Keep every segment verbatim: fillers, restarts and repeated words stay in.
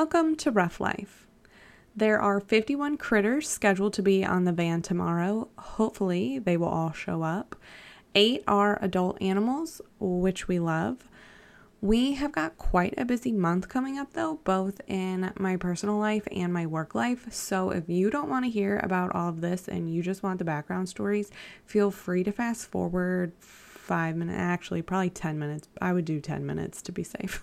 Welcome to Rough Life. There are fifty-one critters scheduled to be on the van tomorrow. Hopefully, they will all show up. Eight are adult animals, which we love. We have got quite a busy month coming up, though, both in my personal life and my work life. So if you don't want to hear about all of this and you just want the background stories, feel free to fast forward five minutes, actually probably ten minutes. I would do ten minutes to be safe.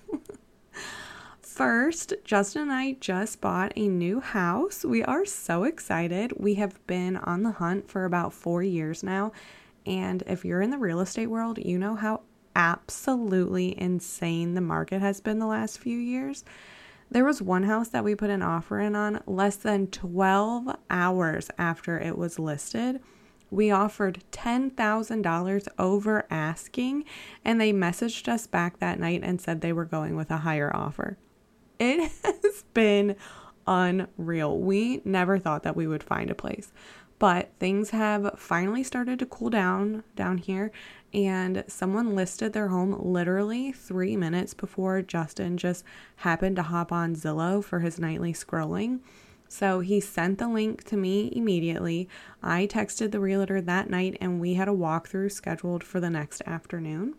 First, Justin and I just bought a new house. We are so excited. We have been on the hunt for about four years now. And if you're in the real estate world, you know how absolutely insane the market has been the last few years. There was one house that we put an offer in on less than twelve hours after it was listed. We offered ten thousand dollars over asking, and they messaged us back that night and said they were going with a higher offer. It has been unreal. We never thought that we would find a place, but things have finally started to cool down down here, and someone listed their home literally three minutes before Justin just happened to hop on Zillow for his nightly scrolling. So he sent the link to me immediately. I texted the realtor that night, and we had a walkthrough scheduled for the next afternoon.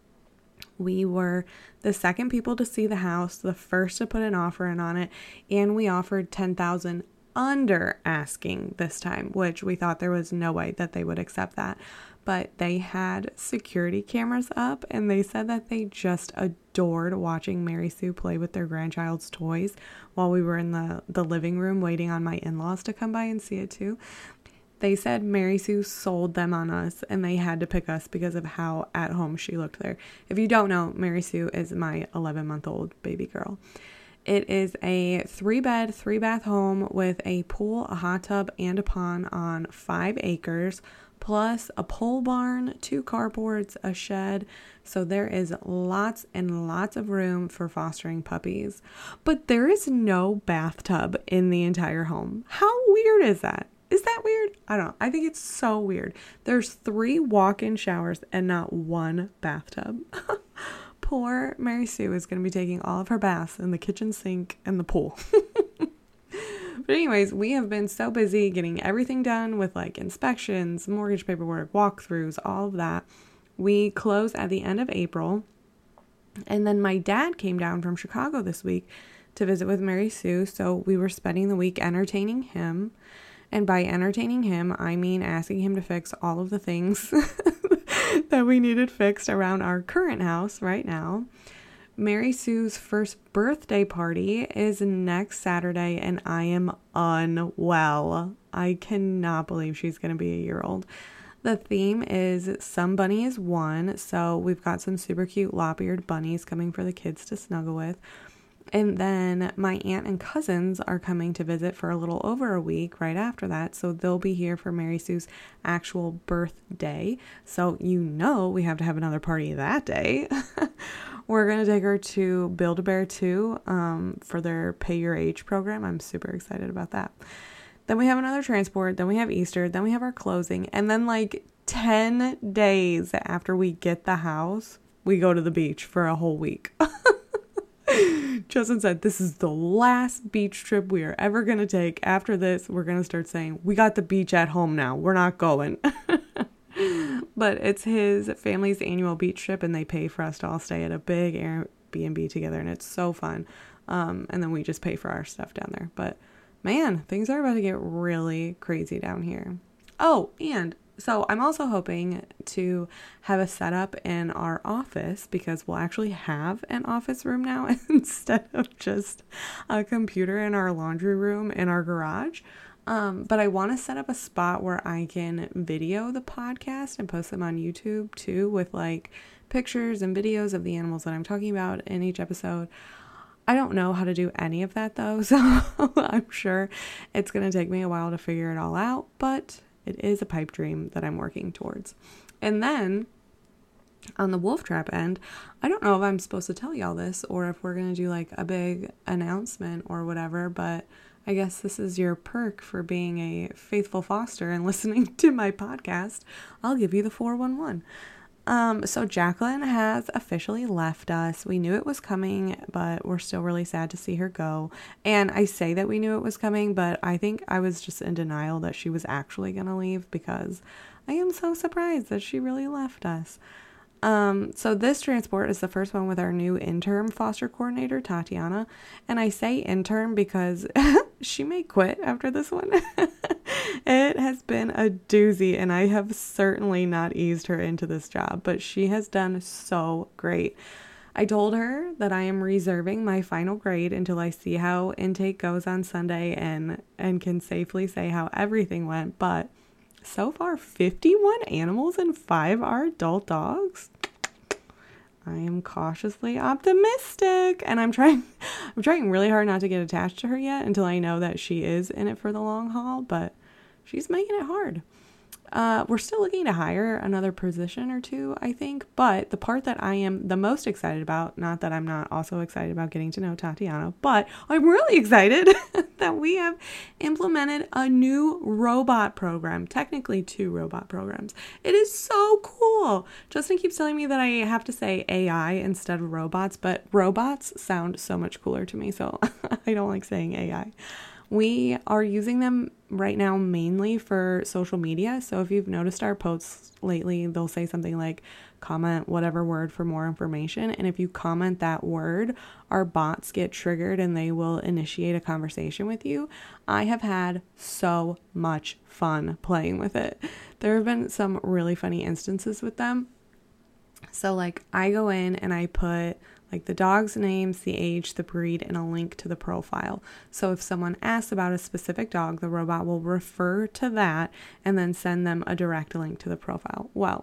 We were the second people to see the house, the first to put an offer in on it, and we offered ten thousand dollars under asking this time, which we thought there was no way that they would accept that. But they had security cameras up, and they said that they just adored watching Mary Sue play with their grandchild's toys while we were in the, the living room waiting on my in-laws to come by and see it too. They said Mary Sue sold them on us, and they had to pick us because of how at home she looked there. If you don't know, Mary Sue is my eleven-month-old baby girl. It is a three-bed, three-bath home with a pool, a hot tub, and a pond on five acres, plus a pole barn, two carports, a shed. So there is lots and lots of room for fostering puppies. But there is no bathtub in the entire home. How weird is that? Is that weird? I don't know. I think it's so weird. There's three walk-in showers and not one bathtub. Poor Mary Sue is going to be taking all of her baths in the kitchen sink and the pool. But anyways, we have been so busy getting everything done with like inspections, mortgage paperwork, walkthroughs, all of that. We close at the end of April. And then my dad came down from Chicago this week to visit with Mary Sue. So we were spending the week entertaining him. And by entertaining him, I mean asking him to fix all of the things that we needed fixed around our current house right now. Mary Sue's first birthday party is next Saturday, and I am unwell. I cannot believe she's going to be a year old. The theme is Some Bunny is One, so we've got some super cute lop-eared bunnies coming for the kids to snuggle with. And then my aunt and cousins are coming to visit for a little over a week right after that. So they'll be here for Mary Sue's actual birthday. So you know we have to have another party that day. We're going to take her to Build-A-Bear two um, for their Pay Your Age program. I'm super excited about that. Then we have another transport. Then we have Easter. Then we have our closing. And then like ten days after we get the house, we go to the beach for a whole week. Justin said, this is the last beach trip we are ever going to take. After this, we're going to start saying, we got the beach at home now. We're not going. But it's his family's annual beach trip, and they pay for us to all stay at a big Airbnb together, and it's so fun. Um, and then we just pay for our stuff down there. But man, things are about to get really crazy down here. Oh, and so I'm also hoping to have a setup in our office, because we'll actually have an office room now instead of just a computer in our laundry room in our garage. Um, but I want to set up a spot where I can video the podcast and post them on YouTube too, with like pictures and videos of the animals that I'm talking about in each episode. I don't know how to do any of that though, so I'm sure it's going to take me a while to figure it all out, but it is a pipe dream that I'm working towards. And then on the Wolf Trap end, I don't know if I'm supposed to tell y'all this or if we're going to do like a big announcement or whatever, but I guess this is your perk for being a faithful foster and listening to my podcast. I'll give you the four one one. Um, so Jacqueline has officially left us. We knew it was coming, but we're still really sad to see her go. And I say that we knew it was coming, but I think I was just in denial that she was actually going to leave because I am so surprised that she really left us. Um, so this transport is the first one with our new interim foster coordinator, Tatiana. And I say intern because she may quit after this one. It has been a doozy, and I have certainly not eased her into this job, but she has done so great. I told her that I am reserving my final grade until I see how intake goes on Sunday and, and can safely say how everything went, but so far, fifty-one animals and five are adult dogs. I am cautiously optimistic, and I'm trying I'm trying really hard not to get attached to her yet until I know that she is in it for the long haul, but she's making it hard. Uh, we're still looking to hire another position or two, I think, but the part that I am the most excited about, not that I'm not also excited about getting to know Tatiana, but I'm really excited that we have implemented a new robot program, technically two robot programs. It is so cool. Justin keeps telling me that I have to say A I instead of robots, but robots sound so much cooler to me, so I don't like saying A I. We are using them right now mainly for social media. So if you've noticed our posts lately, they'll say something like comment whatever word for more information. And if you comment that word, our bots get triggered and they will initiate a conversation with you. I have had so much fun playing with it. There have been some really funny instances with them. So like I go in and I put like the dog's names, the age, the breed, and a link to the profile. So if someone asks about a specific dog, the robot will refer to that and then send them a direct link to the profile. Well,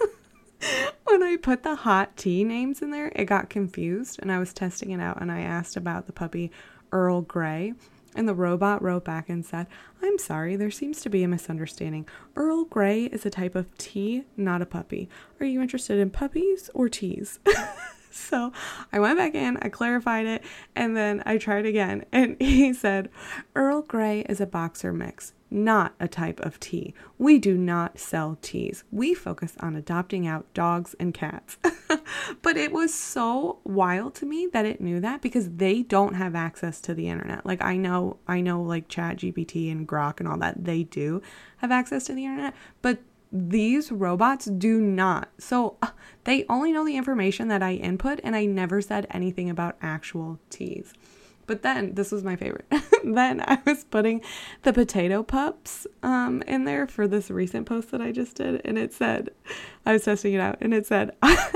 when I put the hot tea names in there, it got confused and I was testing it out and I asked about the puppy Earl Grey. And the robot wrote back and said, I'm sorry, there seems to be a misunderstanding. Earl Grey is a type of tea, not a puppy. Are you interested in puppies or teas? So I went back in, I clarified it, and then I tried again. And he said, Earl Grey is a boxer mix, not a type of tea. We do not sell teas. We focus on adopting out dogs and cats. But it was so wild to me that it knew that because they don't have access to the internet. Like I know, I know like ChatGPT and Grok and all that, they do have access to the internet, but these robots do not. So uh, they only know the information that I input, and I never said anything about actual teas. But then, this was my favorite. Then I was putting the potato pups um, in there for this recent post that I just did, and it said, I was testing it out, and it said,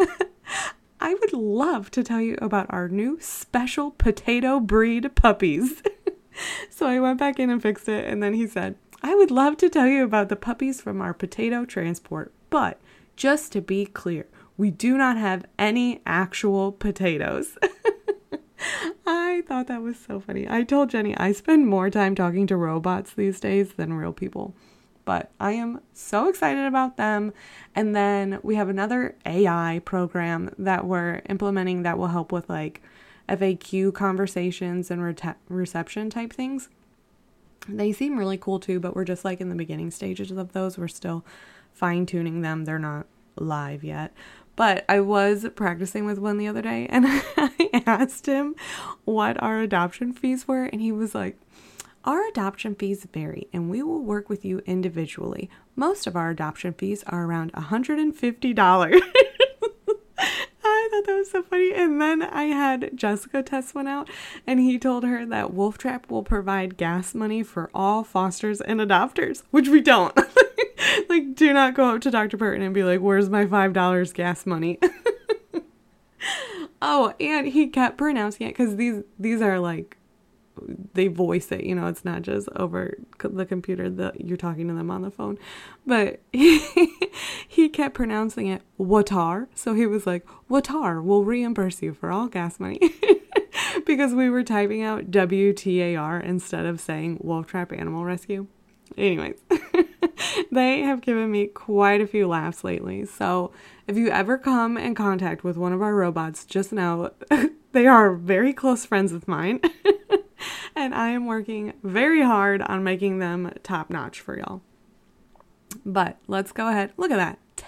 I would love to tell you about our new special potato breed puppies. So I went back in and fixed it, and then he said, I would love to tell you about the puppies from our potato transport, but just to be clear, we do not have any actual potatoes. I thought that was so funny. I told Jenny I spend more time talking to robots these days than real people, but I am so excited about them. And then we have another A I program that we're implementing that will help with like F A Q conversations and re- reception type things. They seem really cool too, but we're just like in the beginning stages of those. We're still fine tuning them. They're not live yet. But I was practicing with one the other day and I asked him what our adoption fees were. And he was like, our adoption fees vary and we will work with you individually. Most of our adoption fees are around one hundred fifty dollars. I thought that was so funny. And then I had Jessica test one out and he told her that Wolf Trap will provide gas money for all fosters and adopters, which we don't. Like, do not go up to Doctor Burton and be like, where's my five dollars gas money? Oh, and he kept pronouncing it because these, these are like, they voice it, you know, it's not just over the computer that you're talking to them on the phone, but he, he kept pronouncing it Watar. So he was like, Watar will reimburse you for all gas money because we were typing out W T A R instead of saying Wolf Trap Animal Rescue. Anyways, they have given me quite a few laughs lately. So if you ever come in contact with one of our robots, just know they are very close friends of mine. And I am working very hard on making them top notch for y'all. But let's go ahead. Look at that.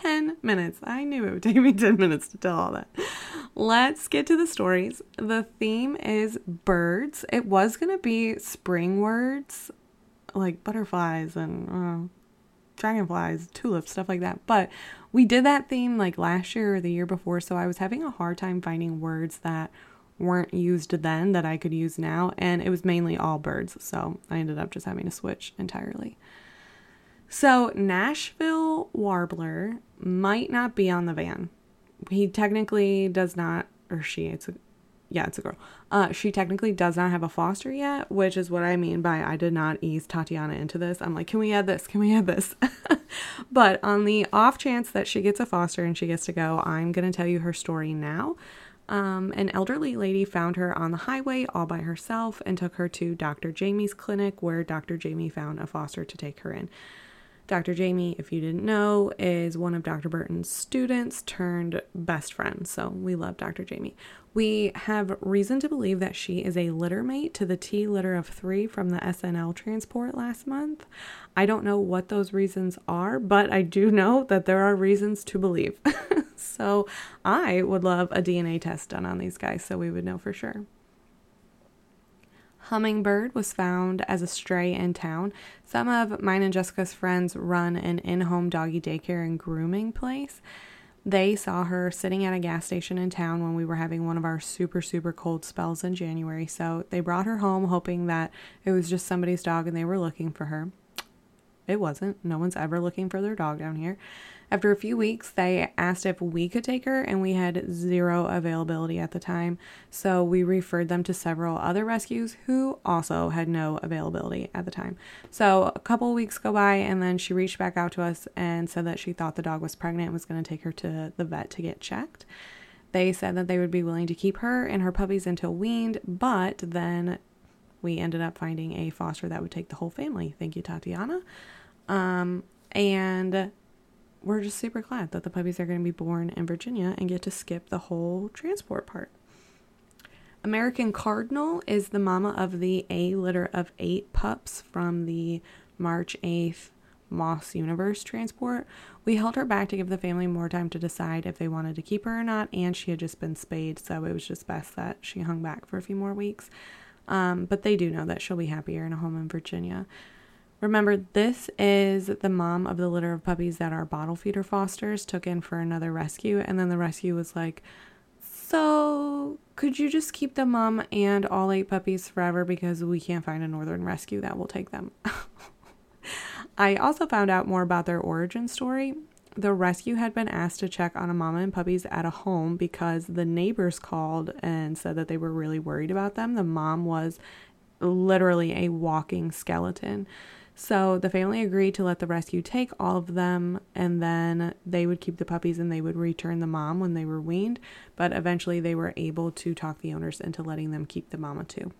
ten minutes. I knew it would take me ten minutes to tell all that. Let's get to the stories. The theme is birds. It was going to be spring words like butterflies and uh, dragonflies, tulips, stuff like that. But we did that theme like last year or the year before, so I was having a hard time finding words that weren't used then that I could use now, and it was mainly all birds, so I ended up just having to switch entirely. So Nashville Warbler might not be on the van. He technically does not, or she, it's a, yeah, it's a girl. Uh, she technically does not have a foster yet, which is what I mean by I did not ease Tatiana into this. I'm like, can we add this? Can we add this? But on the off chance that she gets a foster and she gets to go, I'm going to tell you her story now. Um, an elderly lady found her on the highway all by herself and took her to Doctor Jamie's clinic, where Doctor Jamie found a foster to take her in. Doctor Jamie, if you didn't know, is one of Doctor Burton's students turned best friend. So we love Doctor Jamie. We have reason to believe that she is a litter mate to the T litter of three from the S N L transport last month. I don't know what those reasons are, but I do know that there are reasons to believe. So I would love a D N A test done on these guys so we would know for sure. Hummingbird was found as a stray in town. Some of mine and Jessica's friends run an in-home doggy daycare and grooming place. They saw her sitting at a gas station in town when we were having one of our super, super cold spells in January. So they brought her home hoping that it was just somebody's dog and they were looking for her. It wasn't. No one's ever looking for their dog down here. After a few weeks, they asked if we could take her, and we had zero availability at the time. So we referred them to several other rescues who also had no availability at the time. So a couple of weeks go by, and then she reached back out to us and said that she thought the dog was pregnant and was going to take her to the vet to get checked. They said that they would be willing to keep her and her puppies until weaned, but then we ended up finding a foster that would take the whole family. Thank you, Tatiana. Um, and we're just super glad that the puppies are going to be born in Virginia and get to skip the whole transport part. American Cardinal is the mama of the A litter of eight pups from the March eighth Moss Universe transport. We held her back to give the family more time to decide if they wanted to keep her or not, and she had just been spayed, so it was just best that she hung back for a few more weeks. Um, but they do know that she'll be happier in a home in Virginia. Remember, this is the mom of the litter of puppies that our bottle feeder fosters took in for another rescue. And then the rescue was like, so could you just keep the mom and all eight puppies forever because we can't find a northern rescue that will take them? I also found out more about their origin story. The rescue had been asked to check on a mama and puppies at a home because the neighbors called and said that they were really worried about them. The mom was literally a walking skeleton. So the family agreed to let the rescue take all of them, and then they would keep the puppies and they would return the mom when they were weaned. But eventually they were able to talk the owners into letting them keep the mama too.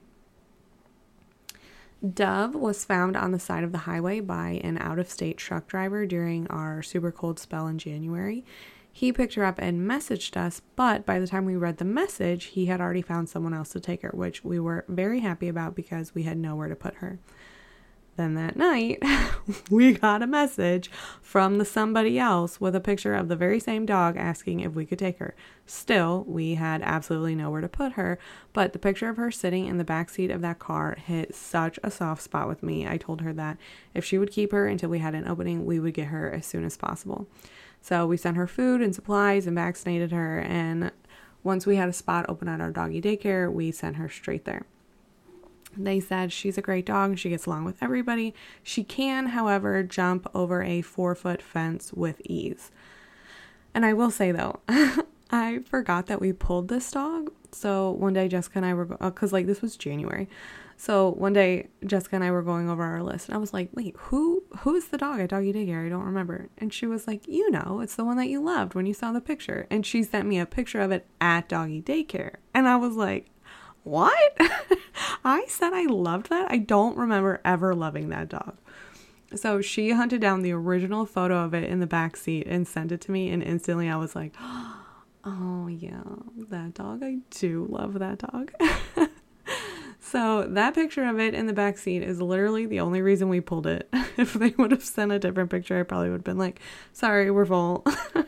Dove was found on the side of the highway by an out-of-state truck driver during our super cold spell in January. He picked her up and messaged us, but by the time we read the message, he had already found someone else to take her, which we were very happy about because we had nowhere to put her. Then that night, we got a message from the somebody else with a picture of the very same dog asking if we could take her. Still, we had absolutely nowhere to put her, but the picture of her sitting in the backseat of that car hit such a soft spot with me. I told her that if she would keep her until we had an opening, we would get her as soon as possible. So we sent her food and supplies and vaccinated her, and once we had a spot open at our doggy daycare, we sent her straight there. They said she's a great dog. She gets along with everybody. She can, however, jump over a four-foot fence with ease. And I will say, though, I forgot that we pulled this dog. So one day Jessica and I were, because like this was January. So one day Jessica and I were going over our list, and I was like, wait, who who is the dog at Doggy Daycare? I don't remember. And she was like, you know, it's the one that you loved when you saw the picture. And she sent me a picture of it at Doggy Daycare. And I was like, what? I said I loved that. I don't remember ever loving that dog. So she hunted down the original photo of it in the back seat and sent it to me. And instantly I was like, oh yeah, that dog. I do love that dog. So that picture of it in the back seat is literally the only reason we pulled it. If they would have sent a different picture, I probably would have been like, sorry, we're full.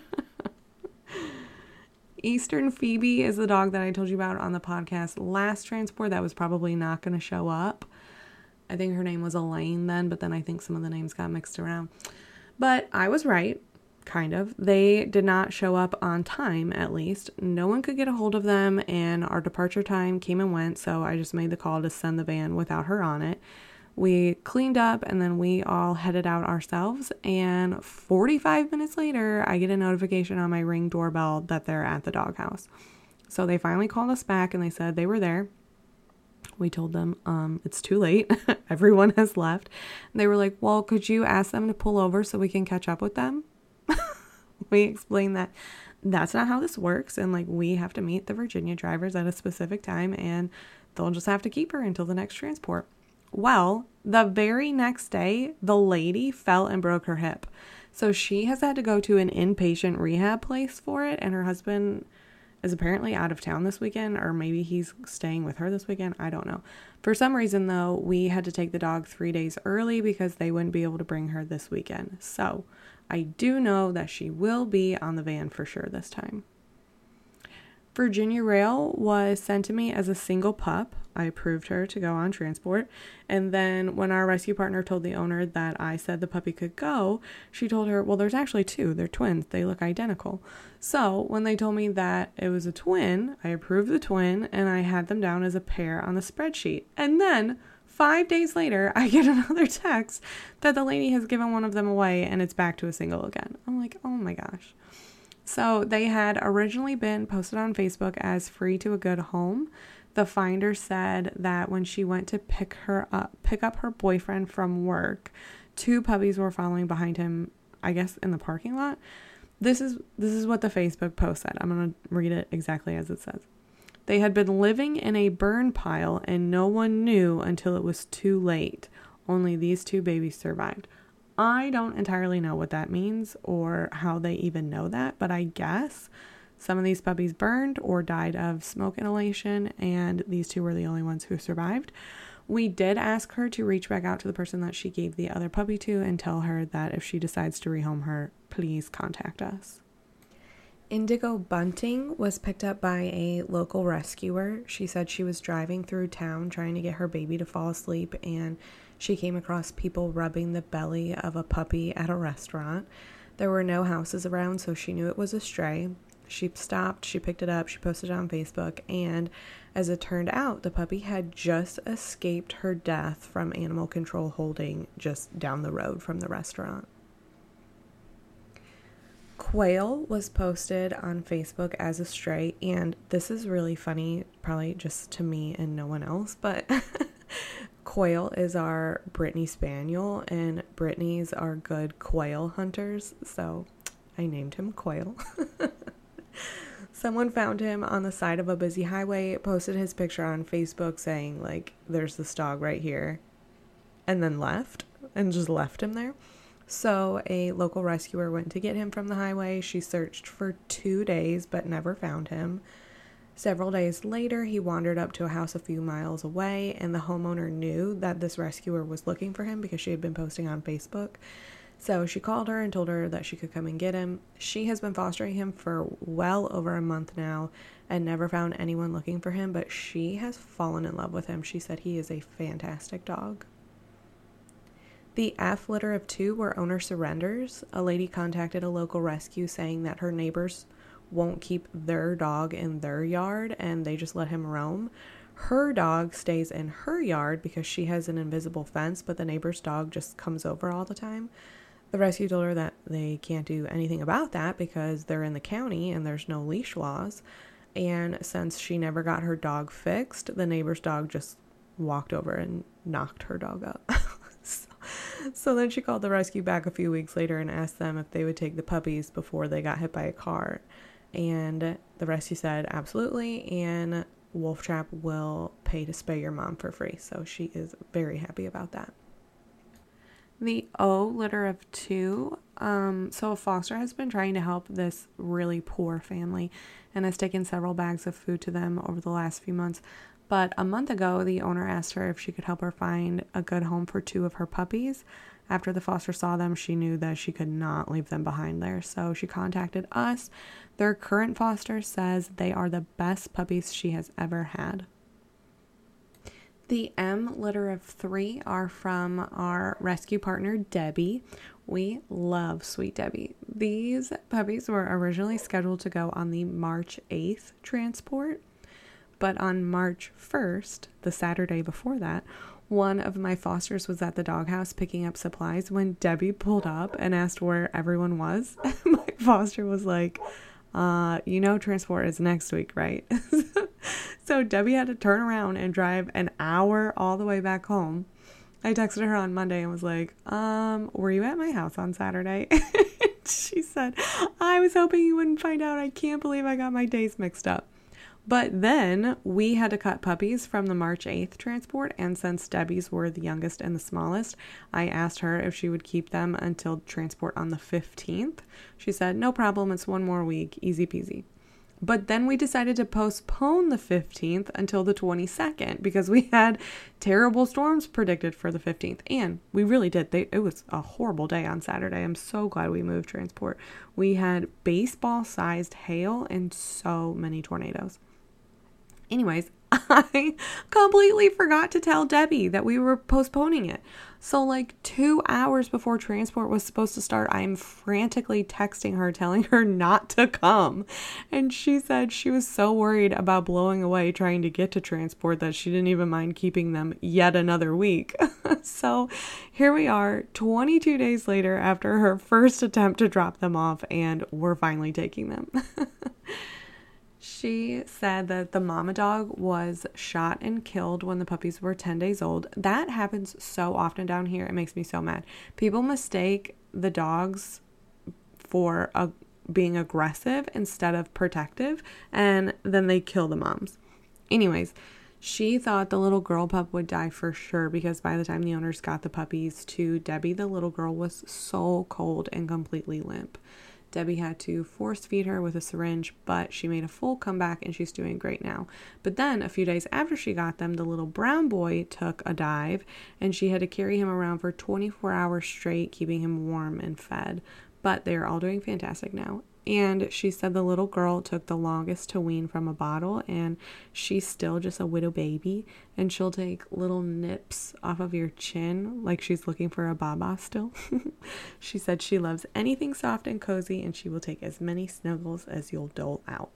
Eastern Phoebe is the dog that I told you about on the podcast last transport that was probably not going to show up. I think her name was Elaine then, but then I think some of the names got mixed around. But I was right, kind of. They did not show up on time, at least. No one could get a hold of them, and our departure time came and went, so I just made the call to send the van without her on it. We cleaned up, and then we all headed out ourselves, and forty-five minutes later, I get a notification on my Ring doorbell that they're at the doghouse. So they finally called us back, and they said they were there. We told them, um, it's too late. Everyone has left. And they were like, well, could you ask them to pull over so we can catch up with them? We explained that that's not how this works. And like, we have to meet the Virginia drivers at a specific time, and they'll just have to keep her until the next transport. Well, the very next day, the lady fell and broke her hip. So she has had to go to an inpatient rehab place for it. And her husband is apparently out of town this weekend, or maybe he's staying with her this weekend. I don't know. For some reason, though, we had to take the dog three days early because they wouldn't be able to bring her this weekend. So I do know that she will be on the van for sure this time. Virginia Rail was sent to me as a single pup. I approved her to go on transport. And then when our rescue partner told the owner that I said the puppy could go, she told her, well, there's actually two. They're twins. They look identical. So when they told me that it was a twin, I approved the twin and I had them down as a pair on the spreadsheet. And then five days later, I get another text that the lady has given one of them away and it's back to a single again. I'm like, oh my gosh. So they had originally been posted on Facebook as free to a good home. The finder said that when she went to pick her up, pick up her boyfriend from work, two puppies were following behind him, I guess, in the parking lot. This is this is what the Facebook post said. I'm going to read it exactly as it says. They had been living in a burn pile and no one knew until it was too late. Only these two babies survived. I don't entirely know what that means or how they even know that, but I guess some of these puppies burned or died of smoke inhalation, and these two were the only ones who survived. We did ask her to reach back out to the person that she gave the other puppy to and tell her that if she decides to rehome her, please contact us. Indigo Bunting was picked up by a local rescuer. She said she was driving through town trying to get her baby to fall asleep, and she came across people rubbing the belly of a puppy at a restaurant. There were no houses around, so she knew it was a stray. She stopped, she picked it up, she posted it on Facebook, and as it turned out, the puppy had just escaped her death from animal control holding just down the road from the restaurant. Quail was posted on Facebook as a stray, and this is really funny, probably just to me and no one else, but Quail is our Brittany Spaniel, and Brittany's are good quail hunters, so I named him Quail. Someone found him on the side of a busy highway, posted his picture on Facebook saying, like, there's this dog right here, and then left, and just left him there. So a local rescuer went to get him from the highway. She searched for two days, but never found him. Several days later, he wandered up to a house a few miles away, and the homeowner knew that this rescuer was looking for him because she had been posting on Facebook. So she called her and told her that she could come and get him. She has been fostering him for well over a month now and never found anyone looking for him, but she has fallen in love with him. She said he is a fantastic dog. The F litter of two where owner surrenders. A lady contacted a local rescue saying that her neighbors won't keep their dog in their yard and they just let him roam. Her dog stays in her yard because she has an invisible fence, but the neighbor's dog just comes over all the time. The rescue told her that they can't do anything about that because they're in the county and there's no leash laws. And since she never got her dog fixed, the neighbor's dog just walked over and knocked her dog up. so, so then she called the rescue back a few weeks later and asked them if they would take the puppies before they got hit by a car. And the rescue said absolutely, and Wolf Trap will pay to spay your mom for free. So she is very happy about that. The O litter of two. Um, so a foster has been trying to help this really poor family and has taken several bags of food to them over the last few months. But a month ago, the owner asked her if she could help her find a good home for two of her puppies. After the foster saw them, she knew that she could not leave them behind there, so she contacted us. Their current foster says they are the best puppies she has ever had. The M litter of three are from our rescue partner, Debbie. We love Sweet Debbie. These puppies were originally scheduled to go on the March eighth transport, but on March first, the Saturday before that, one of my fosters was at the doghouse picking up supplies when Debbie pulled up and asked where everyone was. My foster was like, uh, you know, transport is next week, right? So Debbie had to turn around and drive an hour all the way back home. I texted her on Monday and was like, um, were you at my house on Saturday? She said, I was hoping you wouldn't find out. I can't believe I got my days mixed up. But then we had to cut puppies from the March eighth transport, and since Debbie's were the youngest and the smallest, I asked her if she would keep them until transport on the fifteenth. She said, no problem, it's one more week, easy peasy. But then we decided to postpone the fifteenth until the twenty-second because we had terrible storms predicted for the fifteenth. And we really did. They, it was a horrible day on Saturday. I'm so glad we moved transport. We had baseball-sized hail and so many tornadoes. Anyways, I completely forgot to tell Debbie that we were postponing it. So like two hours before transport was supposed to start, I'm frantically texting her, telling her not to come. And she said she was so worried about blowing away trying to get to transport that she didn't even mind keeping them yet another week. So here we are, twenty-two days later after her first attempt to drop them off, and we're finally taking them. She said that the mama dog was shot and killed when the puppies were ten days old. That happens so often down here. It makes me so mad. People mistake the dogs for a, being aggressive instead of protective, and then they kill the moms. Anyways, she thought the little girl pup would die for sure because by the time the owners got the puppies to Debbie, the little girl was so cold and completely limp. Debbie had to force feed her with a syringe, but she made a full comeback and she's doing great now. But then a few days after she got them, the little brown boy took a dive and she had to carry him around for twenty-four hours straight, keeping him warm and fed. But they're all doing fantastic now. And she said the little girl took the longest to wean from a bottle, and she's still just a widow baby, and she'll take little nips off of your chin like she's looking for a baba still. She said she loves anything soft and cozy, and she will take as many snuggles as you'll dole out.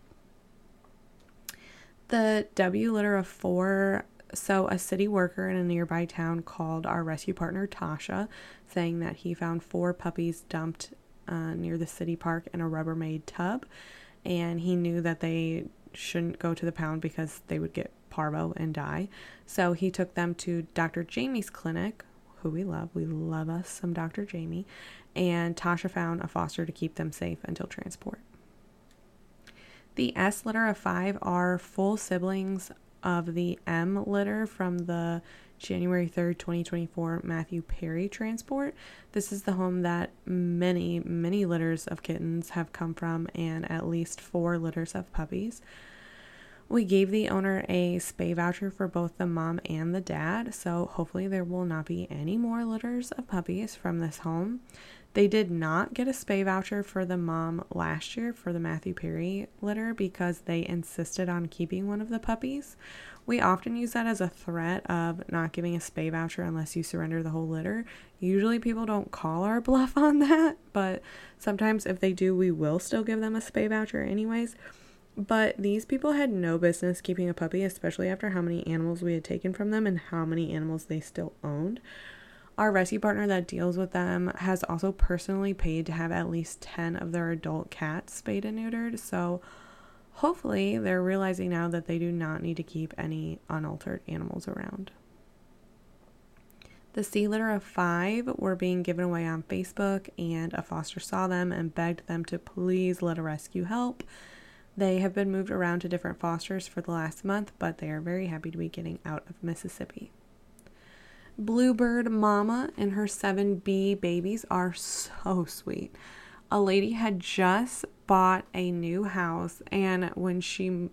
The W litter of four. So a city worker in a nearby town called our rescue partner Tasha, saying that he found four puppies dumped Uh, near the city park in a Rubbermaid tub, and he knew that they shouldn't go to the pound because they would get parvo and die. So he took them to Doctor Jamie's clinic, who we love. We love us some Doctor Jamie, and Tasha found a foster to keep them safe until transport. The S litter of five are full siblings of the M litter from the January third, twenty twenty-four Matthew Perry transport. This is the home that many, many litters of kittens have come from, and at least four litters of puppies. We gave the owner a spay voucher for both the mom and the dad, so hopefully there will not be any more litters of puppies from this home. They did not get a spay voucher for the mom last year for the Matthew Perry litter because they insisted on keeping one of the puppies. We often use that as a threat of not giving a spay voucher unless you surrender the whole litter. Usually people don't call our bluff on that, but sometimes if they do, we will still give them a spay voucher anyways. But these people had no business keeping a puppy, especially after how many animals we had taken from them and how many animals they still owned. Our rescue partner that deals with them has also personally paid to have at least ten of their adult cats spayed and neutered, so hopefully they're realizing now that they do not need to keep any unaltered animals around. The C litter of five were being given away on Facebook, and a foster saw them and begged them to please let a rescue help. They have been moved around to different fosters for the last month, but they are very happy to be getting out of Mississippi. Bluebird Mama and her seven B babies are so sweet. A lady had just bought a new house, and when she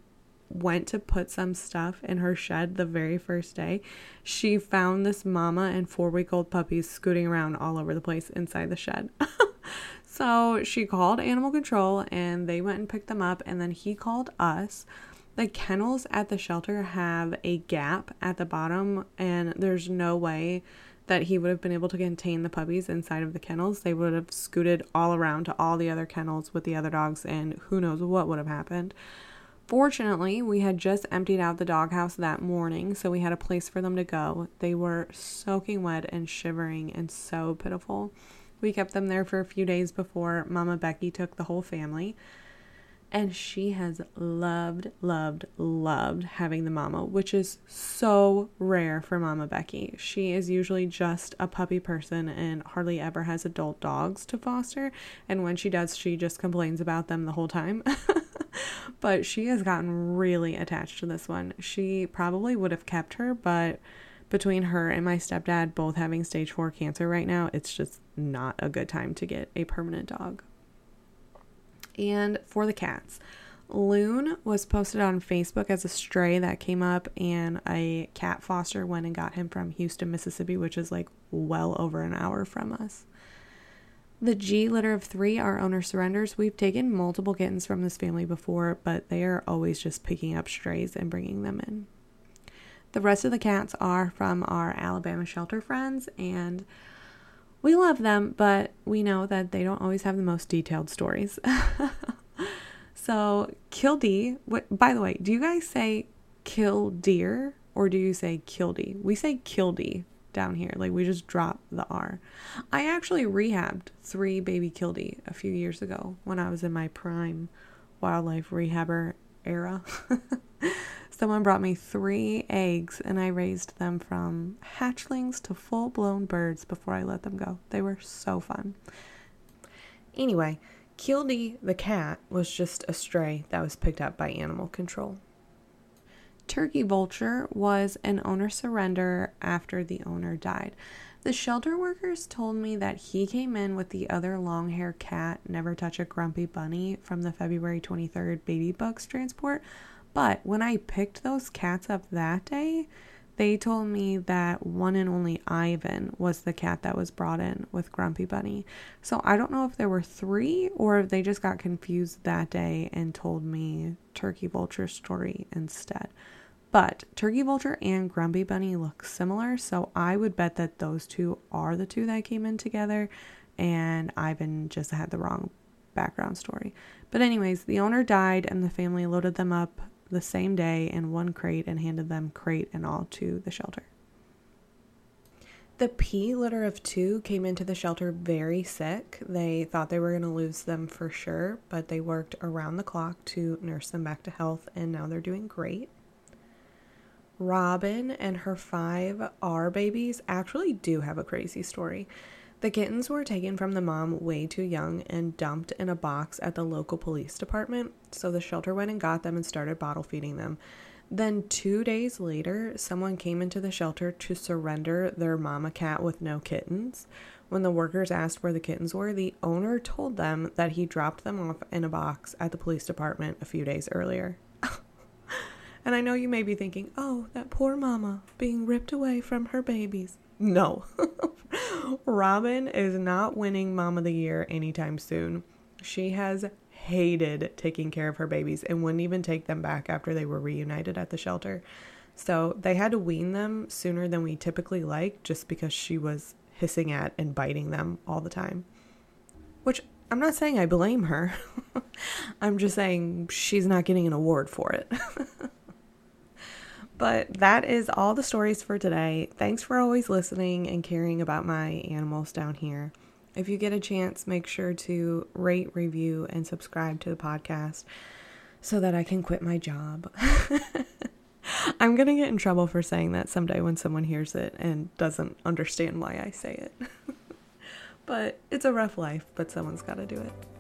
went to put some stuff in her shed the very first day, she found this mama and four-week-old puppies scooting around all over the place inside the shed. So she called animal control and they went and picked them up, and then he called us. The kennels at the shelter have a gap at the bottom, and there's no way that he would have been able to contain the puppies inside of the kennels. They would have scooted all around to all the other kennels with the other dogs, and who knows what would have happened. Fortunately, we had just emptied out the doghouse that morning, so we had a place for them to go. They were soaking wet and shivering and so pitiful. We kept them there for a few days before Mama Becky took the whole family. And she has loved, loved, loved having the mama, which is so rare for Mama Becky. She is usually just a puppy person and hardly ever has adult dogs to foster. And when she does, she just complains about them the whole time. But she has gotten really attached to this one. She probably would have kept her, but between her and my stepdad both having stage four cancer right now, it's just not a good time to get a permanent dog. And for the cats, Loon was posted on Facebook as a stray that came up, and a cat foster went and got him from Houston, Mississippi, which is like well over an hour from us. The G litter of three, our owner surrenders. We've taken multiple kittens from this family before, but they are always just picking up strays and bringing them in. The rest of the cats are from our Alabama shelter friends, and we love them, but we know that they don't always have the most detailed stories. So, Kildee, what, by the way, do you guys say killdeer or do you say Kildee? We say Kildee down here. Like, we just drop the R. I actually rehabbed three baby Kildee a few years ago when I was in my prime wildlife rehabber era. Someone brought me three eggs and I raised them from hatchlings to full-blown birds before I let them go. They were so fun. Anyway, Kildee the cat was just a stray that was picked up by animal control. Turkey Vulture was an owner surrender after the owner died. The shelter workers told me that he came in with the other long-hair cat, Never Touch a Grumpy Bunny, from the February twenty-third Baby Bugs transport. But when I picked those cats up that day, they told me that one and only Ivan was the cat that was brought in with Grumpy Bunny. So I don't know if there were three or if they just got confused that day and told me Turkey Vulture's story instead. But Turkey Vulture and Grumpy Bunny look similar, so I would bet that those two are the two that came in together, and Ivan just had the wrong background story. But anyways, the owner died and the family loaded them up the same day in one crate and handed them crate and all to the shelter. The P litter of two came into the shelter very sick. They thought they were going to lose them for sure, but they worked around the clock to nurse them back to health, and now they're doing great. Robin and her five R babies actually do have a crazy story. The kittens were taken from the mom way too young and dumped in a box at the local police department, so the shelter went and got them and started bottle feeding them. Then two days later, someone came into the shelter to surrender their mama cat with no kittens. When the workers asked where the kittens were, the owner told them that he dropped them off in a box at the police department a few days earlier. And I know you may be thinking, oh, that poor mama being ripped away from her babies. No. Robin is not winning Mom of the Year anytime soon. She has hated taking care of her babies and wouldn't even take them back after they were reunited at the shelter. So they had to wean them sooner than we typically like, just because she was hissing at and biting them all the time. Which, I'm not saying I blame her. I'm just saying she's not getting an award for it. But that is all the stories for today. Thanks for always listening and caring about my animals down here. If you get a chance, make sure to rate, review, and subscribe to the podcast so that I can quit my job. I'm going to get in trouble for saying that someday when someone hears it and doesn't understand why I say it. But it's a rough life, but someone's got to do it.